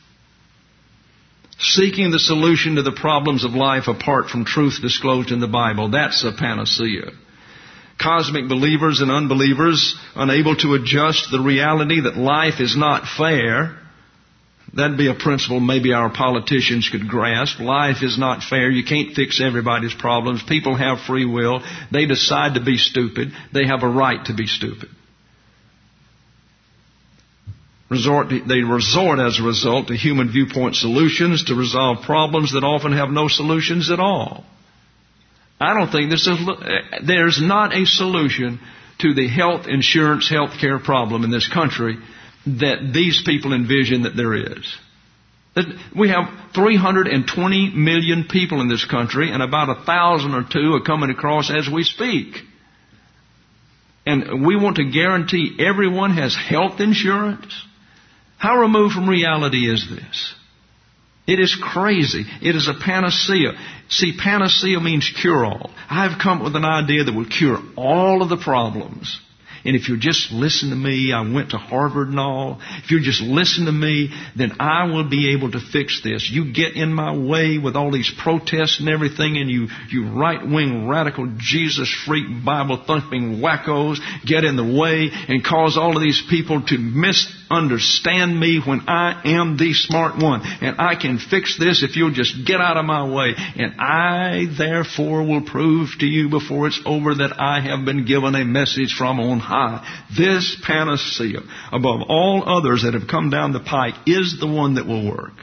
Seeking the solution to the problems of life apart from truth disclosed in the Bible, that's a panacea. Cosmic believers and unbelievers unable to adjust to the reality that life is not fair. That'd be a principle maybe our politicians could grasp. Life is not fair. You can't fix everybody's problems. People have free will. They decide to be stupid. They have a right to be stupid. They resort as a result to human viewpoint solutions to resolve problems that often have no solutions at all. I don't think there's not a solution to the health insurance, health care problem in this country that these people envision that there is. We have 320 million people in this country, and about 1,000 or 2 are coming across as we speak. And we want to guarantee everyone has health insurance? How removed from reality is this? It is crazy. It is a panacea. See, panacea means cure-all. I've come up with an idea that will cure all of the problems. And if you just listen to me, I went to Harvard and all. If you just listen to me, then I will be able to fix this. You get in my way with all these protests and everything, and you right-wing, radical, Jesus-freak, Bible-thumping wackos get in the way and cause all of these people to misunderstand me when I am the smart one. And I can fix this if you'll just get out of my way. And I, therefore, will prove to you before it's over that I have been given a message from on high. This panacea, above all others that have come down the pike, is the one that will work.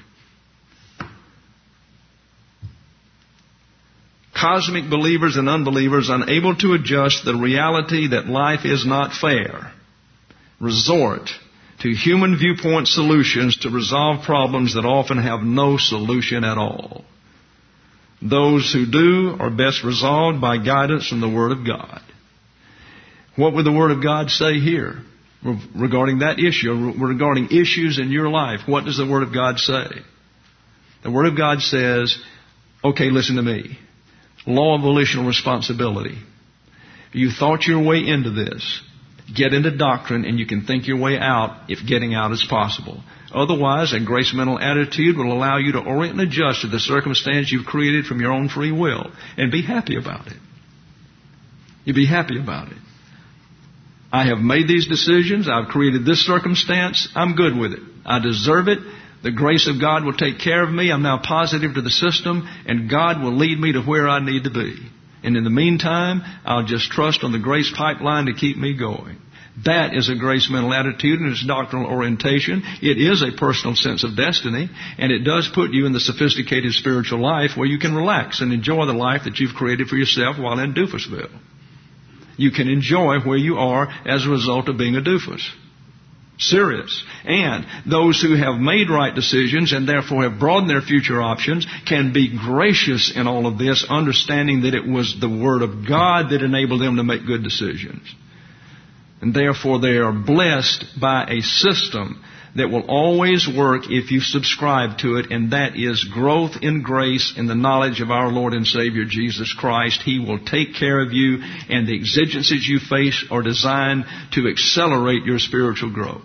Cosmic believers and unbelievers, unable to adjust the reality that life is not fair, resort to human viewpoint solutions to resolve problems that often have no solution at all. Those who do are best resolved by guidance from the Word of God. What would the Word of God say here regarding that issue, regarding issues in your life? What does the Word of God say? The Word of God says, okay, listen to me. Law of volitional responsibility. You thought your way into this. Get into doctrine and you can think your way out if getting out is possible. Otherwise, a grace mental attitude will allow you to orient and adjust to the circumstance you've created from your own free will and be happy about it. You be happy about it. I have made these decisions. I've created this circumstance. I'm good with it. I deserve it. The grace of God will take care of me. I'm now positive to the system, and God will lead me to where I need to be. And in the meantime, I'll just trust on the grace pipeline to keep me going. That is a grace mental attitude and its doctrinal orientation. It is a personal sense of destiny, and it does put you in the sophisticated spiritual life where you can relax and enjoy the life that you've created for yourself while in Doofusville. You can enjoy where you are as a result of being a doofus. Serious. And those who have made right decisions and therefore have broadened their future options can be gracious in all of this, understanding that it was the Word of God that enabled them to make good decisions. And therefore they are blessed by a system that will always work if you subscribe to it, and that is growth in grace in the knowledge of our Lord and Savior Jesus Christ. He will take care of you, and the exigencies you face are designed to accelerate your spiritual growth.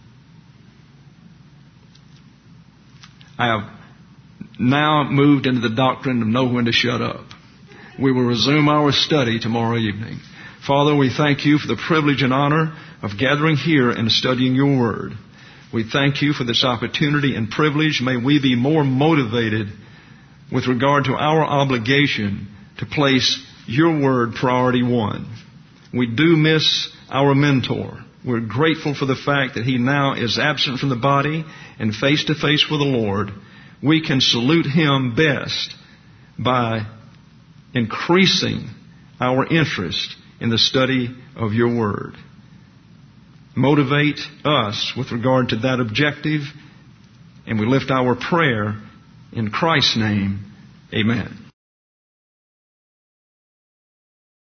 I have now moved into the doctrine of know when to shut up. We will resume our study tomorrow evening. Father, we thank you for the privilege and honor of gathering here and studying your Word. We thank you for this opportunity and privilege. May we be more motivated with regard to our obligation to place your Word priority one. We do miss our mentor. We're grateful for the fact that he now is absent from the body and face to face with the Lord. We can salute him best by increasing our interest in the study of your Word. Motivate us with regard to that objective, and we lift our prayer in Christ's name. Amen.